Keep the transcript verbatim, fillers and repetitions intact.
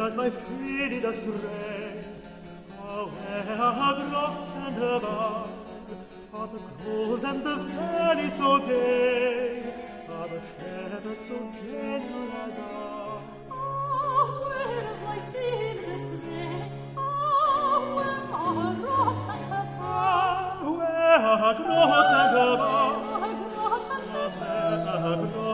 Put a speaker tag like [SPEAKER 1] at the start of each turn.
[SPEAKER 1] does my feet astray? Oh, where are groves and the barns? Are the groves and the valleys so gay? Are the shepherds so gentle as ours?
[SPEAKER 2] Oh, where is my feet astray? Oh, where are groves and the barns?
[SPEAKER 1] Where are groves and the barns?
[SPEAKER 2] Where are groves and the barns?
[SPEAKER 1] Where are groves